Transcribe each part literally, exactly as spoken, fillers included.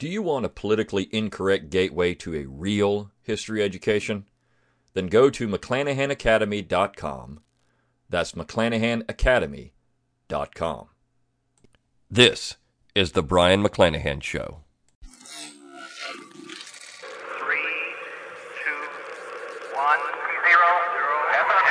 Do you want a politically incorrect gateway to a real history education? Then go to McClanahan Academy dot com. That's McClanahan Academy dot com. This is the Brion McClanahan Show. Three, two, one, zero, zero, F M,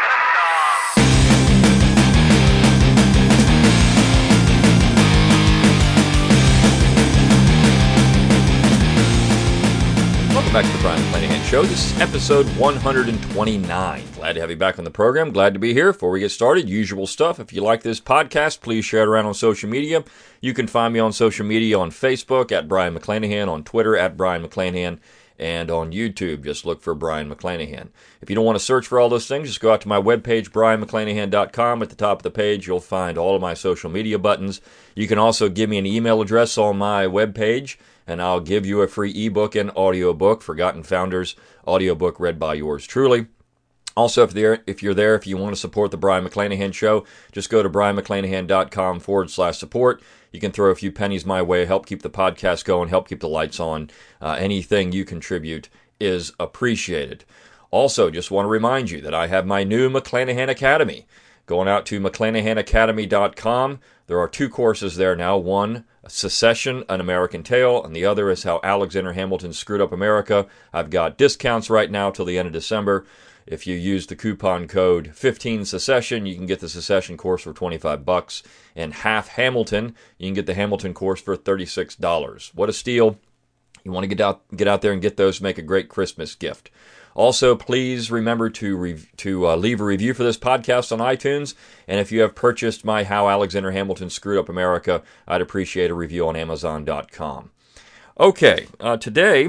Welcome back to the Brion McClanahan Show. This is episode one hundred twenty-nine. Glad to have you back on the program. Glad to be here. Before we get started, usual stuff. If you like this podcast, please share it around on social media. You can find me on social media on Facebook at Brion McClanahan, on Twitter at Brion McClanahan, and on YouTube. Just look for Brion McClanahan. If you don't want to search for all those things, just go out to my webpage, Brion McClanahan dot com. At the top of the page, you'll find all of my social media buttons. You can also give me an email address on my webpage, and I'll give you a free ebook and audiobook, Forgotten Founders, audiobook read by yours truly. Also, if, there, if you're there, if you want to support the Brion McClanahan Show, just go to Brion McClanahan dot com forward slash support. You can throw a few pennies my way, help keep the podcast going, help keep the lights on. Uh, anything you contribute is appreciated. Also, just want to remind you that I have my new McClanahan Academy. Going out to McClanahan Academy dot com. There are two courses there now. One, Secession, An American Tale, and the other is How Alexander Hamilton Screwed Up America. I've got discounts right now till the end of December. If you use the coupon code fifteen secession, you can get the Secession course for twenty-five bucks, and half Hamilton, you can get the Hamilton course for thirty-six dollars. What a steal. You want to get out get out there and get those, make a great Christmas gift. Also, please remember to re- to uh, leave a review for this podcast on iTunes, and if you have purchased my How Alexander Hamilton Screwed Up America, I'd appreciate a review on Amazon dot com. Okay, uh, today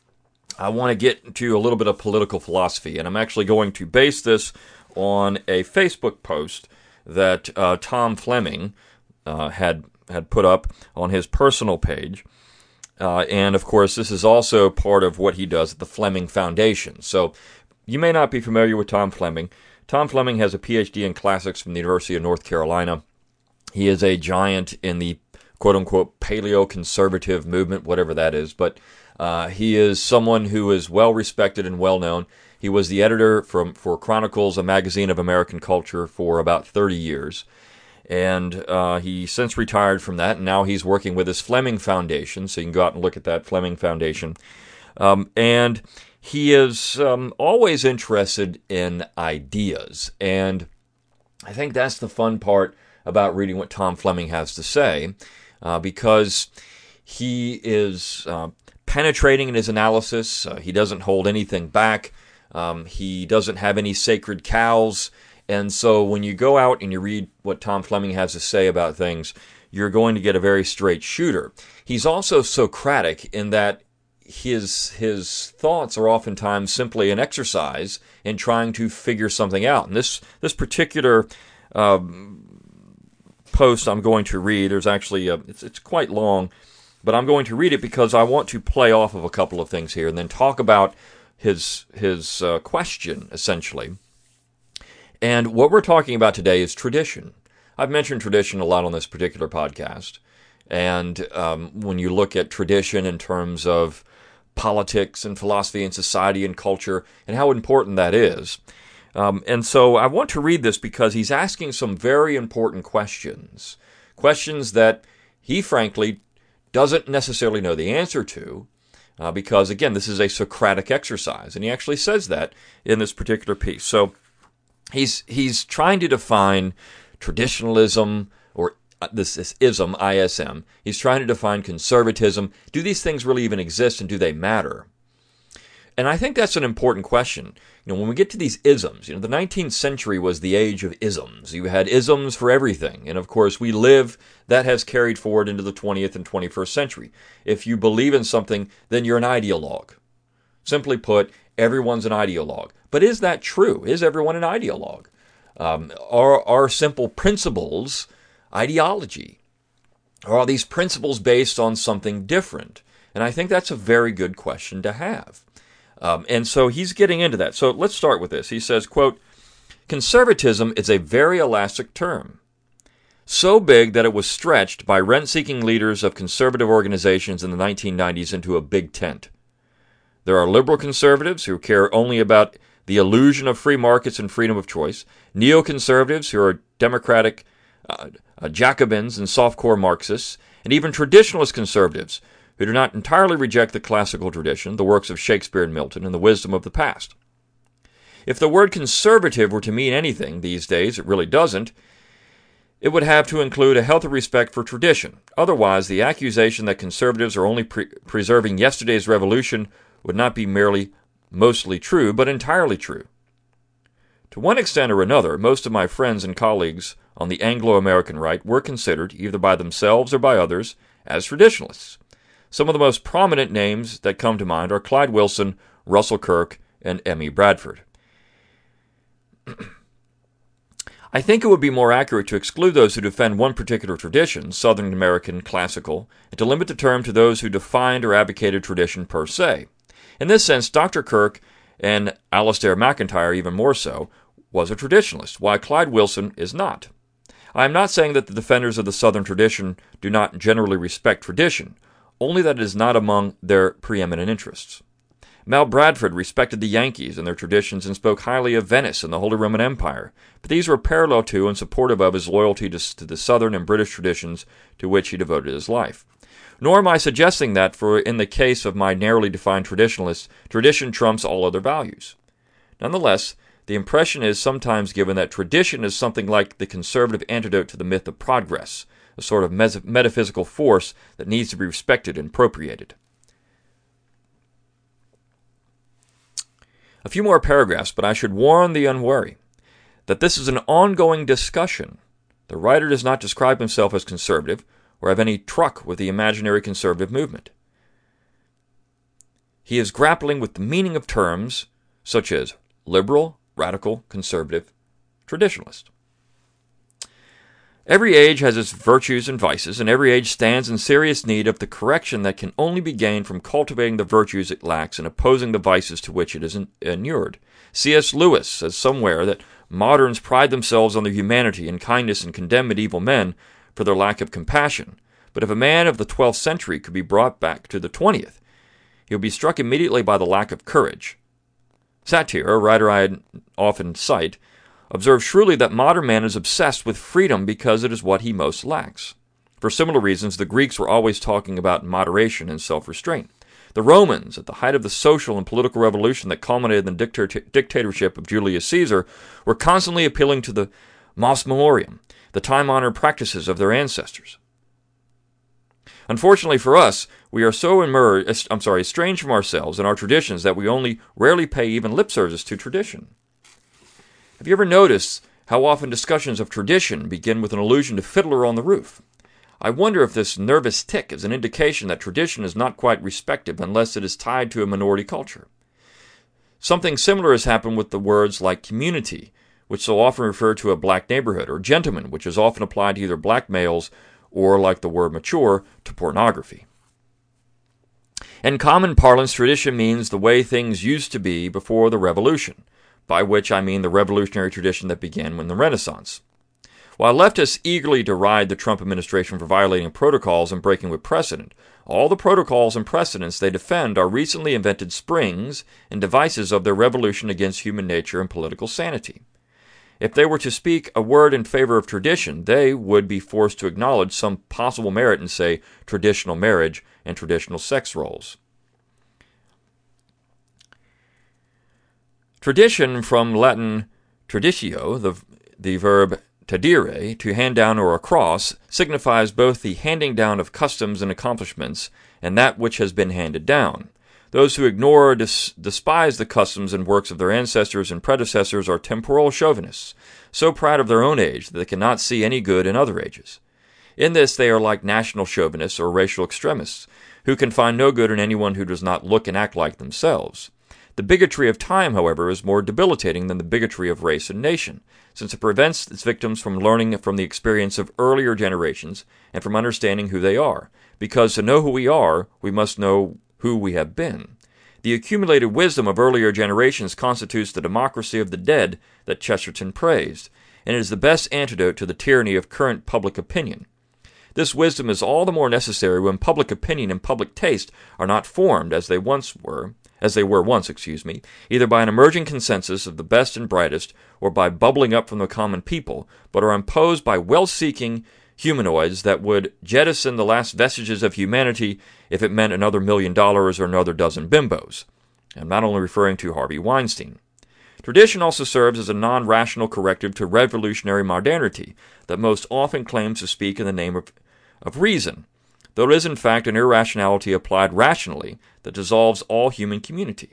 I want to get to a little bit of political philosophy, and I'm actually going to base this on a Facebook post that uh, Tom Fleming uh, had had put up on his personal page. Uh, and, of course, this is also part of what he does at the Fleming Foundation. So you may not be familiar with Tom Fleming. Tom Fleming has a P H D in classics from the University of North Carolina. He is a giant in the quote-unquote paleo-conservative movement, whatever that is. But uh, he is someone who is well-respected and well-known. He was the editor from for Chronicles, a magazine of American culture, for about thirty years. And uh, he since retired from that, and now he's working with his Fleming Foundation, so you can go out and look at that, Fleming Foundation. Um, and he is um, always interested in ideas, and I think that's the fun part about reading what Tom Fleming has to say, uh, because he is uh, penetrating in his analysis. Uh, he doesn't hold anything back. Um, he doesn't have any sacred cows. And so when you go out and you read what Tom Fleming has to say about things, you're going to get a very straight shooter. He's also Socratic in that his his thoughts are oftentimes simply an exercise in trying to figure something out. And this this particular um, post I'm going to read, there's actually a, it's it's quite long, but I'm going to read it because I want to play off of a couple of things here and then talk about his his uh, question essentially. And what we're talking about today is tradition. I've mentioned tradition a lot on this particular podcast. And um, when you look at tradition in terms of politics and philosophy and society and culture and how important that is. Um, and so I want to read this because he's asking some very important questions. Questions that he, frankly, doesn't necessarily know the answer to. Uh, because, again, this is a Socratic exercise. And he actually says that in this particular piece. So He's he's trying to define traditionalism, or this is ism, I S M. He's trying to define conservatism. Do these things really even exist, and do they matter? And I think that's an important question. You know, when we get to these isms, you know, the nineteenth century was the age of isms. You had isms for everything. And, of course, we live, that has carried forward into the twentieth and twenty-first century. If you believe in something, then you're an ideologue. Simply put, everyone's an ideologue. But is that true? Is everyone an ideologue? Um, are, are simple principles ideology? Or are these principles based on something different? And I think that's a very good question to have. Um, and so he's getting into that. So let's start with this. He says, quote, "Conservatism is a very elastic term. so big that it was stretched by rent-seeking leaders of conservative organizations in the nineteen nineties into a big tent. There are liberal conservatives who care only about the illusion of free markets and freedom of choice, neoconservatives who are democratic uh, uh, Jacobins and softcore Marxists, and even traditionalist conservatives who do not entirely reject the classical tradition, the works of Shakespeare and Milton, and the wisdom of the past. If the word conservative were to mean anything these days, it really doesn't. It would have to include a healthy respect for tradition. Otherwise, the accusation that conservatives are only pre- preserving yesterday's revolution would not be merely mostly true, but entirely true. To one extent or another, most of my friends and colleagues on the Anglo-American right were considered, either by themselves or by others, as traditionalists. Some of the most prominent names that come to mind are Clyde Wilson, Russell Kirk, and M E Bradford. I think it would be more accurate to exclude those who defend one particular tradition, Southern American classical, and to limit the term to those who defined or advocated tradition per se. In this sense, Doctor Kirk, and Alasdair MacIntyre even more so, was a traditionalist, while Clyde Wilson is not. I am not saying that the defenders of the Southern tradition do not generally respect tradition, only that it is not among their preeminent interests. Mal Bradford respected the Yankees and their traditions and spoke highly of Venice and the Holy Roman Empire, but these were parallel to and supportive of his loyalty to, to the Southern and British traditions to which he devoted his life. Nor am I suggesting that, for in the case of my narrowly defined traditionalists, tradition trumps all other values. Nonetheless, the impression is sometimes given that tradition is something like the conservative antidote to the myth of progress, a sort of mes- metaphysical force that needs to be respected and appropriated. A few more paragraphs, but I should warn the unwary that this is an ongoing discussion. The writer does not describe himself as conservative or have any truck with the imaginary conservative movement. He is grappling with the meaning of terms such as liberal, radical, conservative, traditionalist. Every age has its virtues and vices, and every age stands in serious need of the correction that can only be gained from cultivating the virtues it lacks and opposing the vices to which it is inured. C S Lewis says somewhere that moderns pride themselves on their humanity and kindness and condemn medieval men for their lack of compassion. But if a man of the twelfth century could be brought back to the twentieth, he would be struck immediately by the lack of courage. Satir, a writer I often cite, observes shrewdly that modern man is obsessed with freedom because it is what he most lacks. For similar reasons, the Greeks were always talking about moderation and self-restraint. The Romans, at the height of the social and political revolution that culminated in the dictator- dictatorship of Julius Caesar, were constantly appealing to the mos memoriam, the time-honored practices of their ancestors. Unfortunately for us, we are so immersed, I'm sorry, estranged from ourselves and our traditions that we only rarely pay even lip service to tradition. Have you ever noticed how often discussions of tradition begin with an allusion to Fiddler on the Roof? I wonder if this nervous tic is an indication that tradition is not quite respected unless it is tied to a minority culture. Something similar has happened with the words like community, which so often refer to a black neighborhood, or gentleman, which is often applied to either black males or, like the word mature, to pornography. In common parlance, tradition means the way things used to be before the Revolution, by which I mean the revolutionary tradition that began in the Renaissance. While leftists eagerly deride the Trump administration for violating protocols and breaking with precedent, all the protocols and precedents they defend are recently invented springs and devices of their revolution against human nature and political sanity. If they were to speak a word in favor of tradition, they would be forced to acknowledge some possible merit in, say, traditional marriage and traditional sex roles. Tradition, from Latin traditio, the, the verb tradire, to hand down or across, signifies both the handing down of customs and accomplishments and that which has been handed down. Those who ignore or dis- despise the customs and works of their ancestors and predecessors are temporal chauvinists, so proud of their own age that they cannot see any good in other ages. In this they are like national chauvinists or racial extremists, who can find no good in anyone who does not look and act like themselves. The bigotry of time, however, is more debilitating than the bigotry of race and nation, since it prevents its victims from learning from the experience of earlier generations and from understanding who they are, because to know who we are, we must know who we have been. The accumulated wisdom of earlier generations constitutes the democracy of the dead that Chesterton praised, and it is the best antidote to the tyranny of current public opinion. This wisdom is all the more necessary when public opinion and public taste are not formed as they once were, as they were once, excuse me, either by an emerging consensus of the best and brightest or by bubbling up from the common people, but are imposed by well-seeking humanoids that would jettison the last vestiges of humanity if it meant another million dollars or another dozen bimbos. I'm not only referring to Harvey Weinstein. Tradition also serves as a non-rational corrective to revolutionary modernity that most often claims to speak in the name of, of reason, though it is in fact an irrationality applied rationally that dissolves all human community.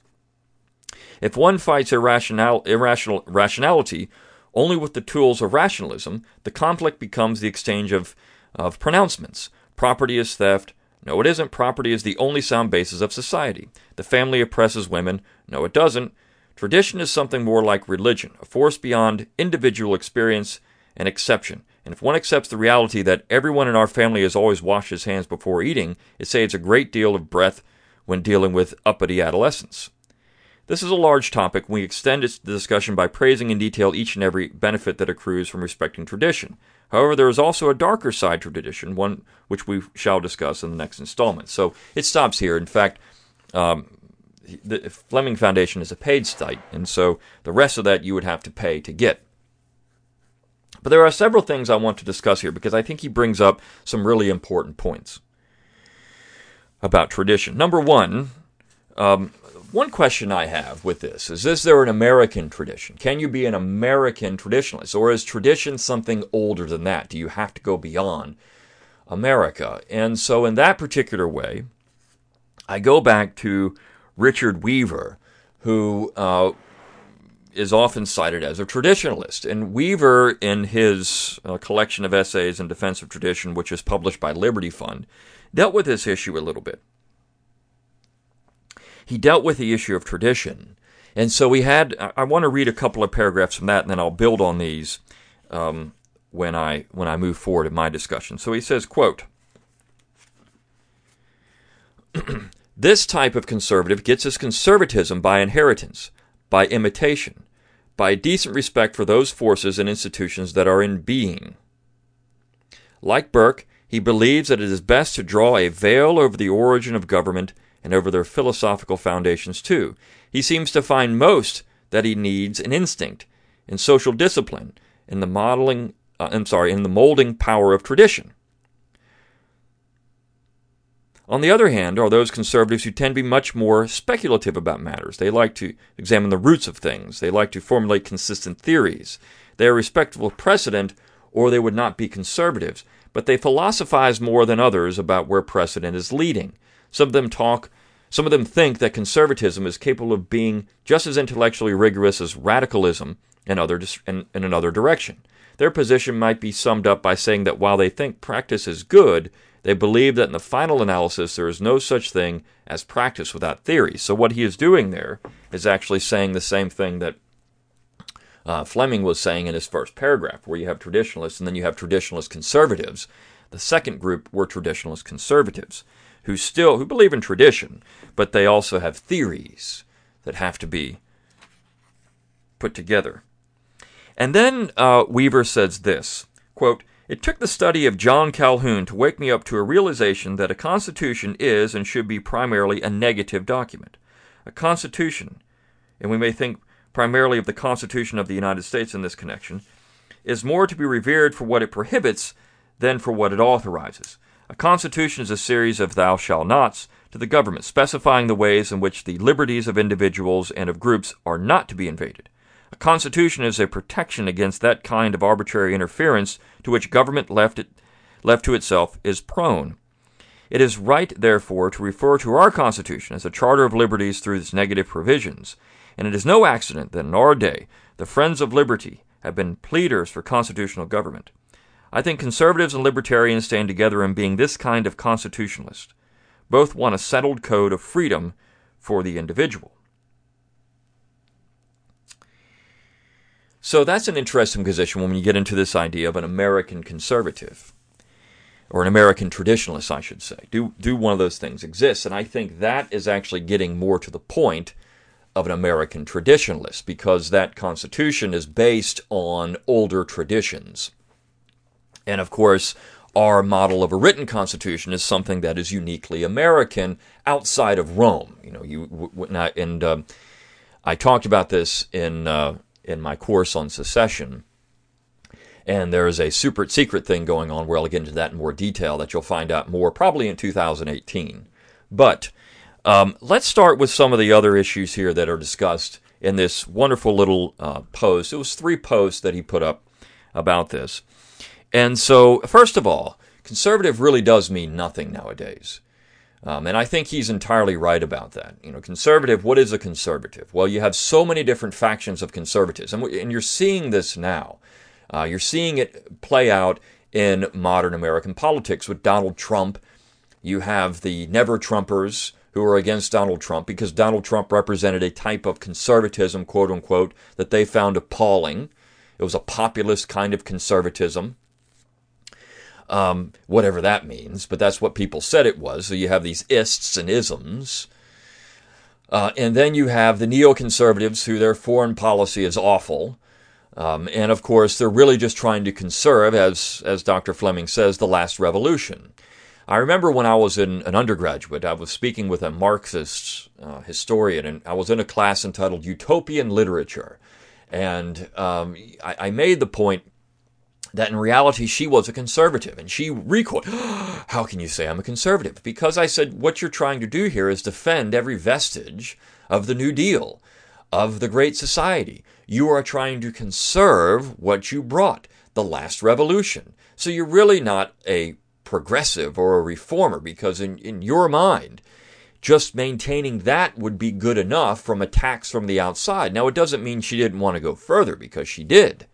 If one fights irrational, irrational rationality only with the tools of rationalism, the conflict becomes the exchange of, of pronouncements. Property is theft. No, it isn't. Property is the only sound basis of society. The family oppresses women. No, it doesn't. Tradition is something more like religion, a force beyond individual experience and exception. And if one accepts the reality that everyone in our family has always washed his hands before eating, it saves a great deal of breath when dealing with uppity adolescents. This is a large topic, and we extend its discussion by praising in detail each and every benefit that accrues from respecting tradition. However, there is also a darker side to tradition, one which we shall discuss in the next installment. So it stops here. In fact, um, the Fleming Foundation is a paid site, and so the rest of that you would have to pay to get. But there are several things I want to discuss here because I think he brings up some really important points about tradition. Number one, um, one question I have with this is, is there an American tradition? Can you be an American traditionalist? Or is tradition something older than that? Do you have to go beyond America? And so in that particular way, I go back to Richard Weaver, who uh, is often cited as a traditionalist. And Weaver, in his uh, collection of essays in defense of tradition, which is published by Liberty Fund, dealt with this issue a little bit. He dealt with the issue of tradition. And so we had, I want to read a couple of paragraphs from that, and then I'll build on these um, when I when I move forward in my discussion. So he says, quote, "This type of conservative gets his conservatism by inheritance, by imitation, by a decent respect for those forces and institutions that are in being. Like Burke, he believes that it is best to draw a veil over the origin of government and over their philosophical foundations too. He seems to find most that he needs an instinct in social discipline, in the modeling, uh, I'm sorry, in the molding power of tradition. On the other hand, are those conservatives who tend to be much more speculative about matters. They like to examine the roots of things. They like to formulate consistent theories. They are respectful of precedent, or they would not be conservatives. But they philosophize more than others about where precedent is leading. Some of them talk, some of them think that conservatism is capable of being just as intellectually rigorous as radicalism in, other, in, in another direction. Their position might be summed up by saying that while they think practice is good, they believe that in the final analysis there is no such thing as practice without theory. So what he is doing there is actually saying the same thing that uh, Fleming was saying in his first paragraph, where you have traditionalists and then you have traditionalist conservatives. The second group were traditionalist conservatives, who still who believe in tradition, but they also have theories that have to be put together. And then uh, Weaver says this, quote, "It took the study of John Calhoun to wake me up to a realization that a constitution is and should be primarily a negative document. A constitution, and we may think primarily of the Constitution of the United States in this connection, is more to be revered for what it prohibits than for what it authorizes. A constitution is a series of thou shalt nots to the government, specifying the ways in which the liberties of individuals and of groups are not to be invaded. A constitution is a protection against that kind of arbitrary interference to which government left, it, left to itself is prone. It is right, therefore, to refer to our Constitution as a charter of liberties through its negative provisions, and it is no accident that in our day the Friends of Liberty have been pleaders for constitutional government. I think conservatives and libertarians stand together in being this kind of constitutionalist. Both want a settled code of freedom for the individual." So that's an interesting position when you get into this idea of an American conservative, or an American traditionalist, I should say. Do, do one of those things exist? And I think that is actually getting more to the point of an American traditionalist, because that Constitution is based on older traditions. And of course, our model of a written Constitution is something that is uniquely American outside of Rome. You know, you and uh, I talked about this in uh, in my course on secession. And there is a super secret thing going on where I'll get into that in more detail that you'll find out more probably in two thousand eighteen. But um, let's start with some of the other issues here that are discussed in this wonderful little uh, post. It was three posts that he put up about this. And so, first of all, conservative really does mean nothing nowadays. Um, and I think he's entirely right about that. You know, conservative, what is a conservative? Well, you have so many different factions of conservatives, and, and you're seeing this now. Uh, you're seeing it play out in modern American politics with Donald Trump. You have the never-Trumpers who are against Donald Trump because Donald Trump represented a type of conservatism, quote-unquote, that they found appalling. It was a populist kind of conservatism, um, whatever that means, but that's what people said it was. So you have these ists and isms. Uh, and then you have the neoconservatives who their foreign policy is awful. Um, and of course, they're really just trying to conserve, as as Doctor Fleming says, the last revolution. I remember when I was in an undergraduate, I was speaking with a Marxist uh, historian, and I was in a class entitled Utopian Literature. And um, I, I made the point that in reality she was a conservative, and she recoiled. How can you say I'm a conservative? Because I said, what you're trying to do here is defend every vestige of the New Deal, of the Great Society. You are trying to conserve what you brought, the last revolution. So you're really not a progressive or a reformer, because in, in your mind, just maintaining that would be good enough from attacks from the outside. Now, it doesn't mean she didn't want to go further, because she did.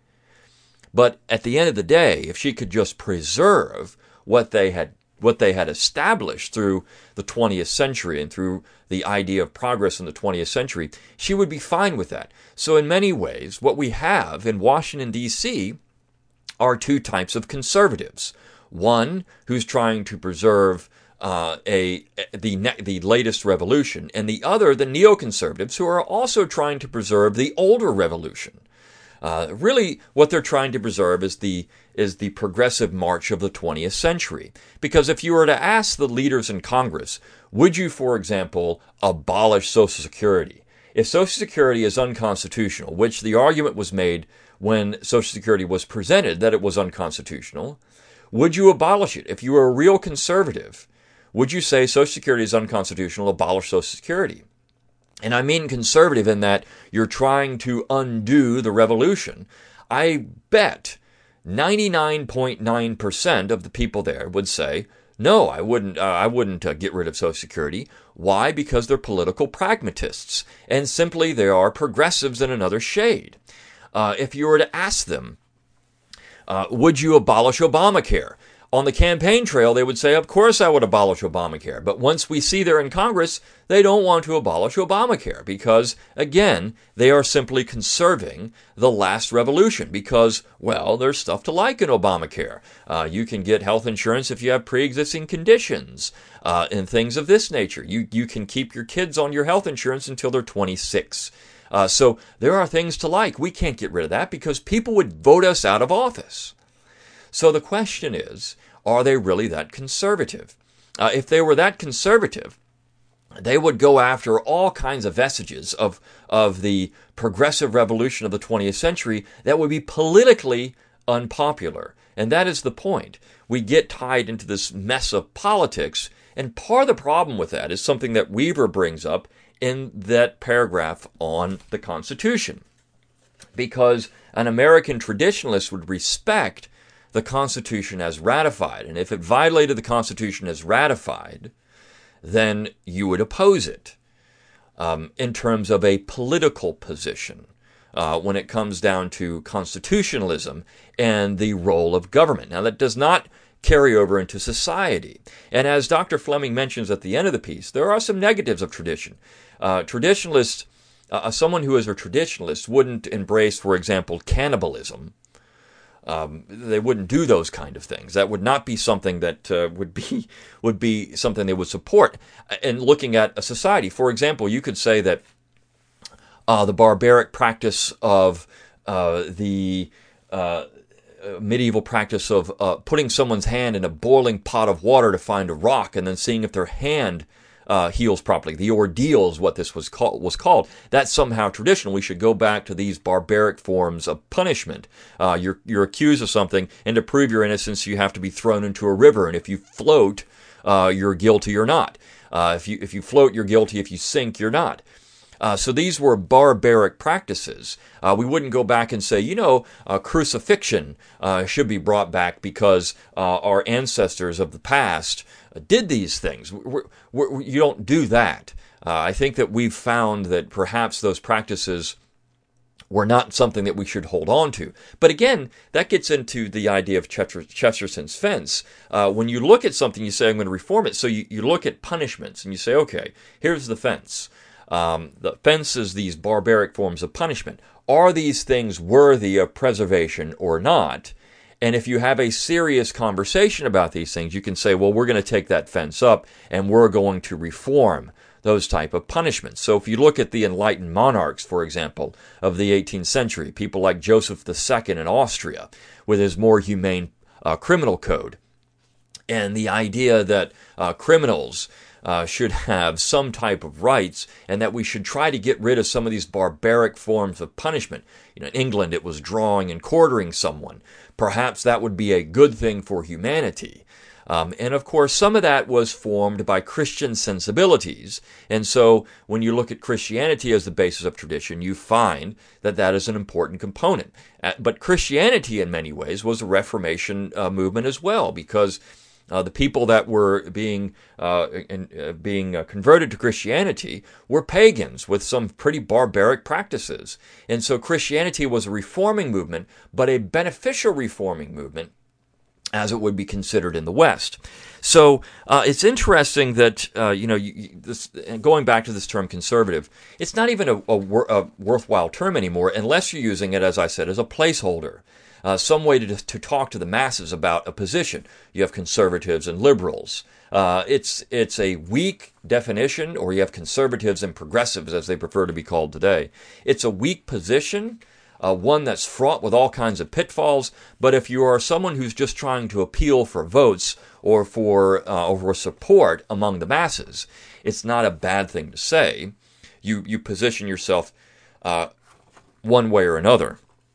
But at the end of the day, if she could just preserve what they had what they had established through the twentieth century and through the idea of progress in the twentieth century, she would be fine with that. So in many ways, what we have in Washington, D C are two types of conservatives. One who's trying to preserve uh, a the the latest revolution, and the other, the neoconservatives, who are also trying to preserve the older revolution. Uh, really, what they're trying to preserve is the is the progressive march of the twentieth century. Because if you were to ask the leaders in Congress, would you, for example, abolish Social Security? If Social Security is unconstitutional, which the argument was made when Social Security was presented that it was unconstitutional, would you abolish it? If you were a real conservative, would you say Social Security is unconstitutional, abolish Social Security? And I mean conservative in that you're trying to undo the revolution. I bet ninety-nine point nine percent of the people there would say, no, I wouldn't uh, I wouldn't uh, get rid of Social Security. Why? Because they're political pragmatists, and simply they are progressives in another shade. Uh, if you were to ask them, uh, would you abolish Obamacare? On the campaign trail, they would say, of course I would abolish Obamacare. But once we see they're in Congress, they don't want to abolish Obamacare because, again, they are simply conserving the last revolution because, well, there's stuff to like in Obamacare. Uh, you can get health insurance if you have pre-existing conditions uh, and things of this nature. You, you can keep your kids on your health insurance until they're twenty-six. Uh, so there are things to like. We can't get rid of that because people would vote us out of office. So the question is, are they really that conservative? Uh, if they were that conservative, they would go after all kinds of vestiges of, of the progressive revolution of the twentieth century that would be politically unpopular. And that is the point. We get tied into this mess of politics, and part of the problem with that is something that Weaver brings up in that paragraph on the Constitution. Because an American traditionalist would respect the Constitution as ratified. And if it violated the Constitution as ratified, then you would oppose it um, in terms of a political position uh, when it comes down to constitutionalism and the role of government. Now, that does not carry over into society. And as Doctor Fleming mentions at the end of the piece, there are some negatives of tradition. Uh, traditionalists, uh, someone who is a traditionalist wouldn't embrace, for example, cannibalism. Um, they wouldn't do those kind of things. That would not be something that uh, would be would be something they would support. And looking at a society, for example, you could say that uh, the barbaric practice of uh, the uh, medieval practice of uh, putting someone's hand in a boiling pot of water to find a rock and then seeing if their hand uh, heals properly. The ordeal is what this was, call- was called. That's somehow traditional. We should go back to these barbaric forms of punishment. Uh, you're, you're accused of something, and to prove your innocence, you have to be thrown into a river. And if you float, uh, you're guilty or not. Uh, if you if you float, you're guilty. If you sink, you're not. Uh, so these were barbaric practices. Uh, we wouldn't go back and say, you know, uh, crucifixion uh, should be brought back because uh, our ancestors of the past did these things. We're, we're, you don't do that. Uh, I think that we've found that perhaps those practices were not something that we should hold on to. But again, that gets into the idea of Chester, Chesterton's fence. Uh, when you look at something, you say, I'm going to reform it. So you, you look at punishments and you say, okay, here's the fence. Um, the fence is these barbaric forms of punishment. Are these things worthy of preservation or not? And if you have a serious conversation about these things, you can say, well, we're going to take that fence up and we're going to reform those type of punishments. So if you look at the enlightened monarchs, for example, of the eighteenth century, people like Joseph the Second in Austria, with his more humane uh, criminal code, and the idea that uh, criminals Uh, should have some type of rights, and that we should try to get rid of some of these barbaric forms of punishment. You know, in England, it was drawing and quartering someone. Perhaps that would be a good thing for humanity. Um, and of course, some of that was formed by Christian sensibilities. And so when you look at Christianity as the basis of tradition, you find that that is an important component. Uh, but Christianity, in many ways, was a Reformation uh, movement as well, because Uh, the people that were being uh, in, uh, being uh, converted to Christianity were pagans with some pretty barbaric practices. And so Christianity was a reforming movement, but a beneficial reforming movement, as it would be considered in the West. So uh, it's interesting that, uh, you know, you, you, this, going back to this term conservative, it's not even a, a, wor- a worthwhile term anymore unless you're using it, as I said, as a placeholder. Uh, some way to, to talk to the masses about a position. You have conservatives and liberals. Uh, it's it's a weak definition, or you have conservatives and progressives, as they prefer to be called today. It's a weak position, uh, one that's fraught with all kinds of pitfalls. But if you are someone who's just trying to appeal for votes or for uh, or for support among the masses, it's not a bad thing to say. You you position yourself uh, one way or another.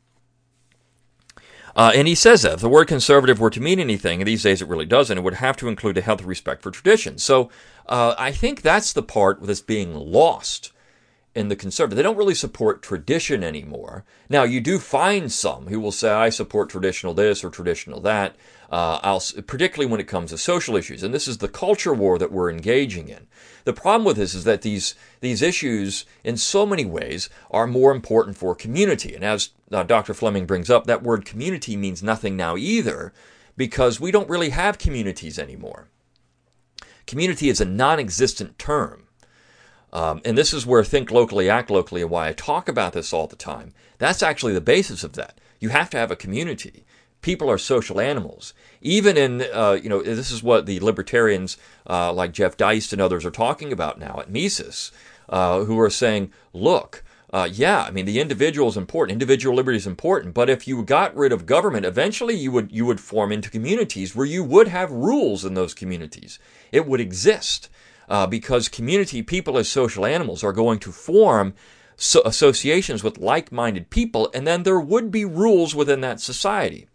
Uh, and he says that if the word conservative were to mean anything, and these days it really doesn't, it would have to include a healthy respect for tradition. So uh, I think that's the part that's being lost in the conservative. They don't really support tradition anymore. Now, you do find some who will say, I support traditional this or traditional that, uh, I'll, particularly when it comes to social issues. And this is the culture war that we're engaging in. The problem with this is that these these issues, in so many ways, are more important for community. And as uh, Doctor Fleming brings up, that word community means nothing now either, because we don't really have communities anymore. Community is a non-existent term. Um, and this is where think locally, act locally, and why I talk about this all the time. That's actually the basis of that. You have to have a community. People are social animals. Even in, uh, you know, this is what the libertarians uh, like Jeff Deist and others are talking about now at Mises, uh, who are saying, look, uh, yeah, I mean, the individual is important. Individual liberty is important. But if you got rid of government, eventually you would you would form into communities where you would have rules in those communities. It would exist. Uh, because community, people as social animals are going to form so associations with like-minded people, and then there would be rules within that society.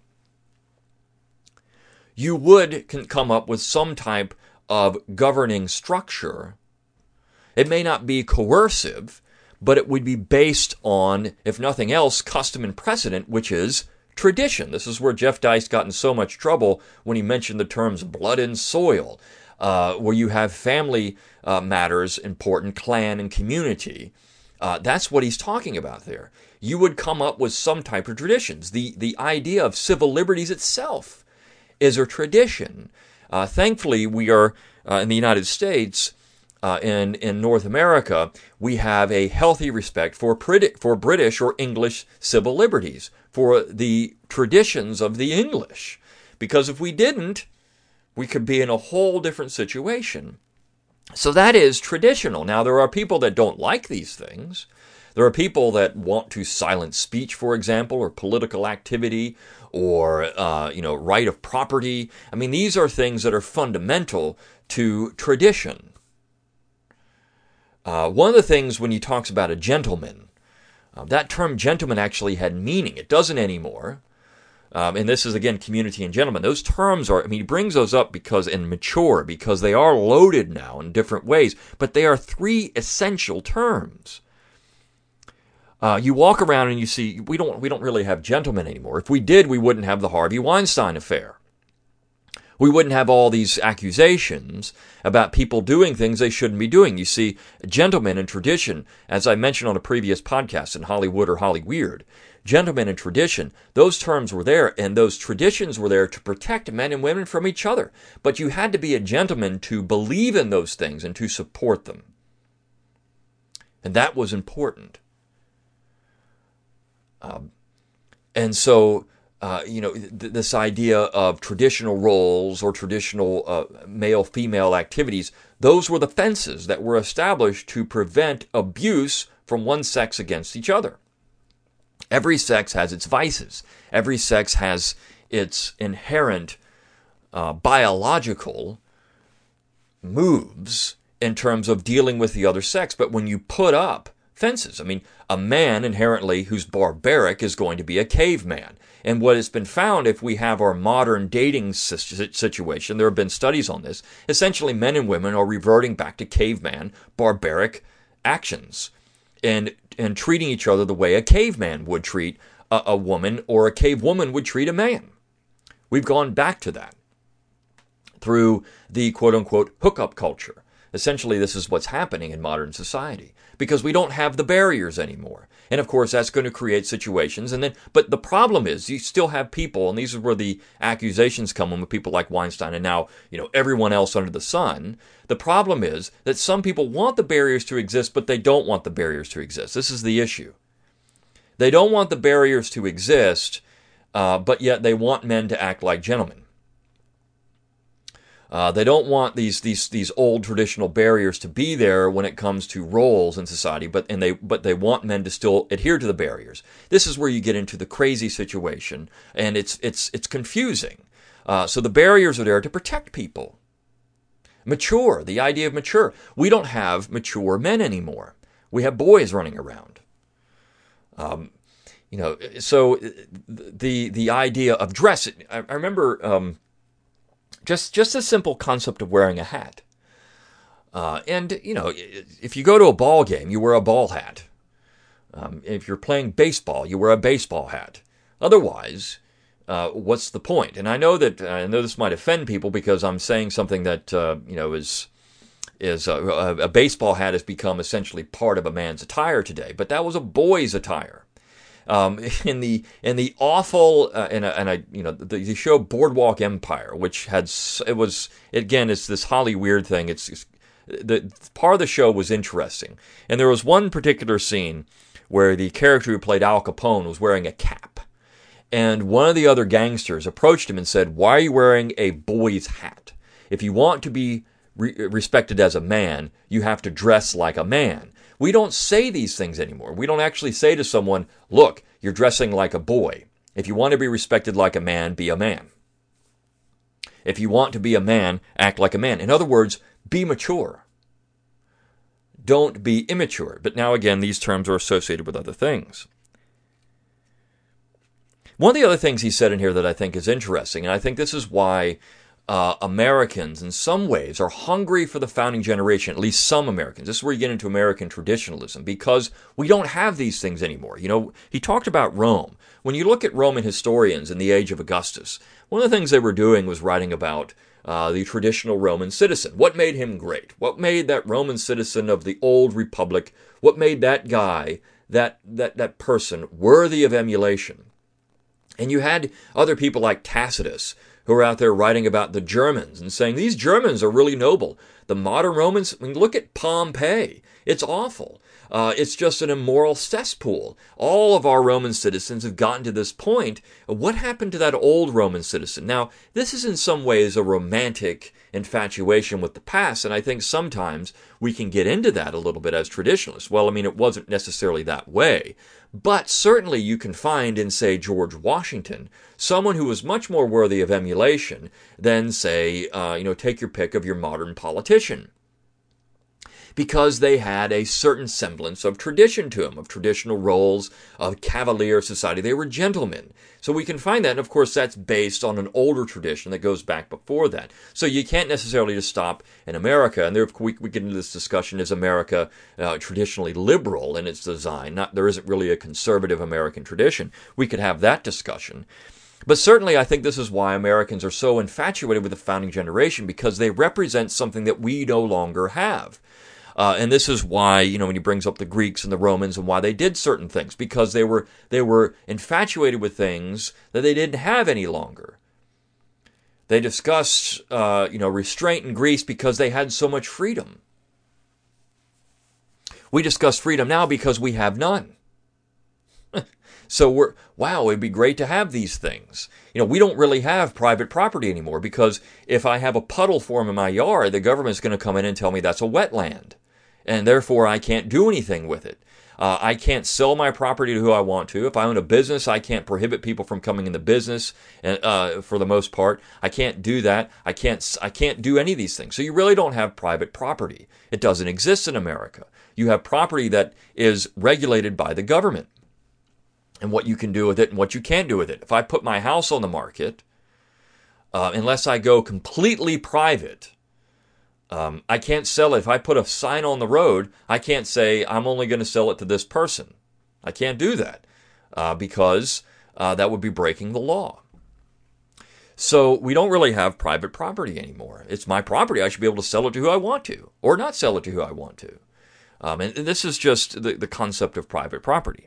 You would can come up with some type of governing structure. It may not be coercive, but it would be based on, if nothing else, custom and precedent, which is tradition. This is where Jeff Deist got in so much trouble when he mentioned the terms blood and soil. Uh, where you have family uh, matters important, clan and community. Uh, that's what he's talking about there. You would come up with some type of traditions. The the idea of civil liberties itself is a tradition. Uh, thankfully, we are, uh, in the United States, uh, in, in North America, we have a healthy respect for, for British or English civil liberties, for the traditions of the English. Because if we didn't, we could be in a whole different situation. So that is traditional. Now, there are people that don't like these things. There are people that want to silence speech, for example, or political activity, or uh, you know, right of property. I mean, these are things that are fundamental to tradition. Uh, one of the things when he talks about a gentleman, uh, that term gentleman actually had meaning. It doesn't anymore. Um, and this is, again, community and gentleman. Those terms are, I mean, he brings those up because, and mature, because they are loaded now in different ways, but they are three essential terms. Uh, you walk around and you see, we don't, we don't really have gentlemen anymore. If we did, we wouldn't have the Harvey Weinstein affair. We wouldn't have all these accusations about people doing things they shouldn't be doing. You see, gentlemen in tradition, as I mentioned on a previous podcast in Hollywood or Hollyweird, gentlemen and tradition, those terms were there, and those traditions were there to protect men and women from each other. But you had to be a gentleman to believe in those things and to support them. And that was important. Um, and so, uh, you know, th- this idea of traditional roles or traditional uh, male-female activities, those were the fences that were established to prevent abuse from one sex against each other. Every sex has its vices. Every sex has its inherent uh, biological moves in terms of dealing with the other sex. But when you put up fences, I mean, a man inherently who's barbaric is going to be a caveman. And what has been found, if we have our modern dating situation, there have been studies on this, essentially men and women are reverting back to caveman, barbaric actions. And and treating each other the way a caveman would treat a, a woman, or a cave woman would treat a man. We've gone back to that through the quote-unquote hookup culture. Essentially, this is what's happening in modern society because we don't have the barriers anymore. And of course, that's going to create situations. And then, but the problem is, you still have people, and these are where the accusations come in with people like Weinstein and now, you know, everyone else under the sun. The problem is that some people want the barriers to exist, but they don't want the barriers to exist. This is the issue. They don't want the barriers to exist, uh, but yet they want men to act like gentlemen. Uh, they don't want these these these old traditional barriers to be there when it comes to roles in society, but and they but they want men to still adhere to the barriers. This is where you get into the crazy situation, and it's it's it's confusing. Uh, so the barriers are there to protect people. Mature, the idea of mature. We don't have mature men anymore. We have boys running around. Um, you know, so the the idea of dress. I, I remember. Um, Just just a simple concept of wearing a hat. Uh, and, you know, if you go to a ball game, you wear a ball hat. Um, if you're playing baseball, you wear a baseball hat. Otherwise, uh, what's the point? And I know that, I know this might offend people because I'm saying something that, uh, you know, is, is uh, a baseball hat has become essentially part of a man's attire today. But that was a boy's attire. Um, in the in the awful uh, and and I you know the, the show Boardwalk Empire, which had it was again it's this Hollyweird thing. It's, it's the part of the show was interesting, and there was one particular scene where the character who played Al Capone was wearing a cap, and one of the other gangsters approached him and said, "Why are you wearing a boy's hat? If you want to be re- respected as a man, you have to dress like a man." We don't say these things anymore. We don't actually say to someone, look, you're dressing like a boy. If you want to be respected like a man, be a man. If you want to be a man, act like a man. In other words, be mature. Don't be immature. But now again, these terms are associated with other things. One of the other things he said in here that I think is interesting, and I think this is why Uh, Americans, in some ways, are hungry for the founding generation, at least some Americans. This is where you get into American traditionalism, because we don't have these things anymore. You know, he talked about Rome. When you look at Roman historians in the age of Augustus, one of the things they were doing was writing about uh, the traditional Roman citizen. What made him great? What made that Roman citizen of the old republic, what made that guy, that that that person, worthy of emulation? And you had other people like Tacitus, who are out there writing about the Germans and saying, these Germans are really noble. The modern Romans, I mean, look at Pompeii. It's awful. Uh, it's just an immoral cesspool. All of our Roman citizens have gotten to this point. What happened to that old Roman citizen? Now, this is in some ways a romantic infatuation with the past, and I think sometimes we can get into that a little bit as traditionalists. Well, I mean, it wasn't necessarily that way. But certainly you can find in, say, George Washington, someone who was much more worthy of emulation than, say, uh, you know, take your pick of your modern politician. Because they had a certain semblance of tradition to them, of traditional roles, of cavalier society. They were gentlemen. So we can find that, and of course that's based on an older tradition that goes back before that. So you can't necessarily just stop in America, and there we, we get into this discussion, is America uh, traditionally liberal in its design? Not, there isn't really a conservative American tradition. We could have that discussion. But certainly I think this is why Americans are so infatuated with the founding generation, because they represent something that we no longer have. Uh, and this is why, you know, when he brings up the Greeks and the Romans and why they did certain things, because they were they were infatuated with things that they didn't have any longer. They discussed, uh, you know, restraint in Greece because they had so much freedom. We discuss freedom now because we have none. So we're, wow, it'd be great to have these things. You know, we don't really have private property anymore, because if I have a puddle form in my yard, the government's going to come in and tell me that's a wetland. And therefore I can't do anything with it. Uh, I can't sell my property to who I want to. If I own a business, I can't prohibit people from coming in the business. Uh, for the most part, I can't do that. I can't. I can't do any of these things. So you really don't have private property. It doesn't exist in America. You have property that is regulated by the government, and what you can do with it and what you can't do with it. If I put my house on the market, uh, unless I go completely private, Um, I can't sell it. If I put a sign on the road, I can't say I'm only going to sell it to this person. I can't do that uh, because uh, that would be breaking the law. So we don't really have private property anymore. It's my property. I should be able to sell it to who I want to, or not sell it to who I want to. Um, and, and this is just the, the concept of private property.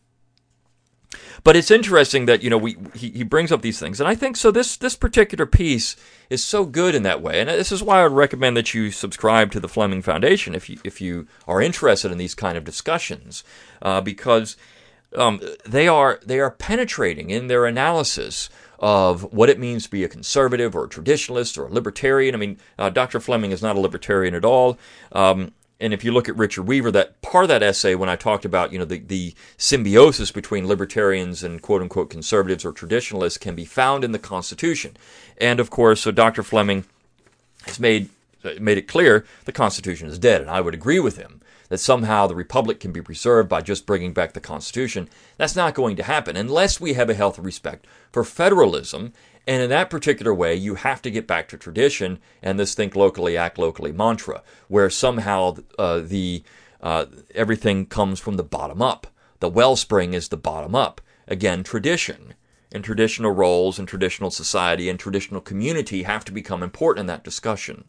But it's interesting that, you know, we he, he brings up these things. And I think so this this particular piece is so good in that way. And this is why I would recommend that you subscribe to the Fleming Foundation if you if you are interested in these kind of discussions. Uh, because um, they are they are penetrating in their analysis of what it means to be a conservative or a traditionalist or a libertarian. I mean, uh, Doctor Fleming is not a libertarian at all. Um And if you look at Richard Weaver, that part of that essay, when I talked about, you know, the, the symbiosis between libertarians and quote-unquote conservatives or traditionalists can be found in the Constitution. And, of course, so Doctor Fleming has made made it clear the Constitution is dead, and I would agree with him that somehow the Republic can be preserved by just bringing back the Constitution. That's not going to happen unless we have a healthy respect for federalism. And in that particular way, you have to get back to tradition and this think locally, act locally mantra, where somehow uh, the uh, everything comes from the bottom up. The wellspring is the bottom up. Again, tradition and traditional roles and traditional society and traditional community have to become important in that discussion.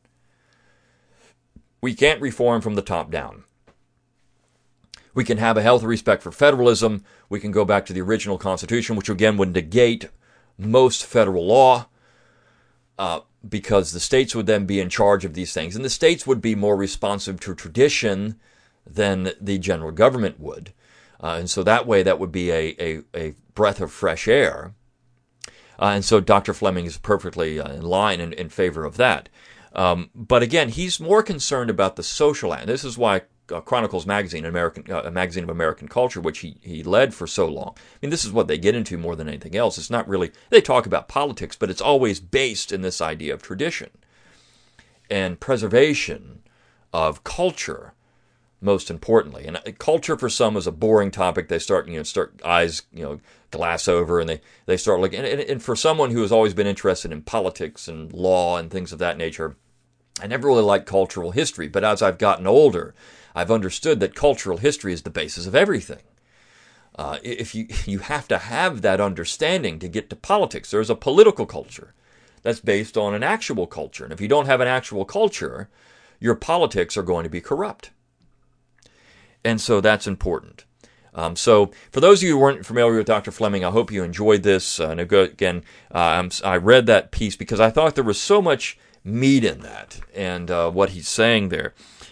We can't reform from the top down. We can have a healthy respect for federalism. We can go back to the original Constitution, which again would negate most federal law, uh, because the states would then be in charge of these things. And the states would be more responsive to tradition than the general government would. Uh, and so that way, that would be a, a, a breath of fresh air. Uh, and so Doctor Fleming is perfectly uh, in line in, in favor of that. Um, but again, he's more concerned about the social end. This is why Uh, Chronicles magazine, American, uh, a magazine of American culture, which he, he led for so long. I mean, this is what they get into more than anything else. It's not really, they talk about politics, but it's always based in this idea of tradition and preservation of culture, most importantly. And culture for some is a boring topic. They start, you know, start eyes, you know, glass over, and they, they start looking. And, and for someone who has always been interested in politics and law and things of that nature, I never really liked cultural history. But as I've gotten older, I've understood that cultural history is the basis of everything. Uh, if you you have to have that understanding to get to politics. There's a political culture that's based on an actual culture. And if you don't have an actual culture, your politics are going to be corrupt. And so that's important. Um, so for those of you who weren't familiar with Doctor Fleming, I hope you enjoyed this. Uh, and again, uh, I read that piece because I thought there was so much meat in that and uh, what he's saying there.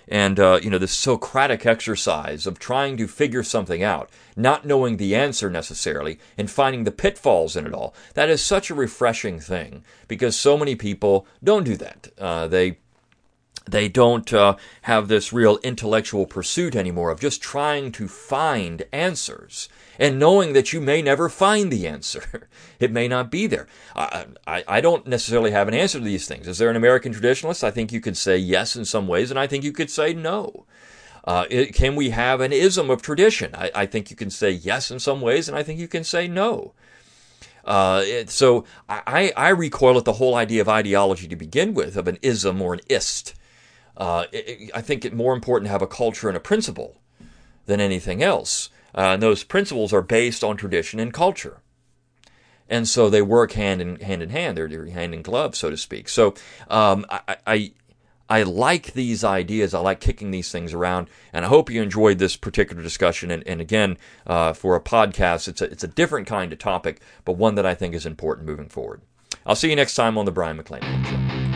And, uh, you know, this Socratic exercise of trying to figure something out, not knowing the answer necessarily, and finding the pitfalls in it all. That is such a refreshing thing, because so many people don't do that. Uh, they they don't uh, have this real intellectual pursuit anymore of just trying to find answers, and knowing that you may never find the answer. It may not be there. I, I, I don't necessarily have an answer to these things. Is there an American traditionalist? I think you could say yes in some ways, and I think you could say no. Uh, it, can we have an ism of tradition? I, I think you can say yes in some ways, and I think you can say no. Uh, it, so I, I recoil at the whole idea of ideology to begin with, of an ism or an ist. Uh, it, I think it's more important to have a culture and a principle than anything else. Uh, and those principles are based on tradition and culture. And so they work hand in hand in hand. They're, they're hand in glove, so to speak. So um, I, I I like these ideas. I like kicking these things around. And I hope you enjoyed this particular discussion. And, and again, uh, for a podcast, it's a, it's a different kind of topic, but one that I think is important moving forward. I'll see you next time on The Brian McClanahan Show.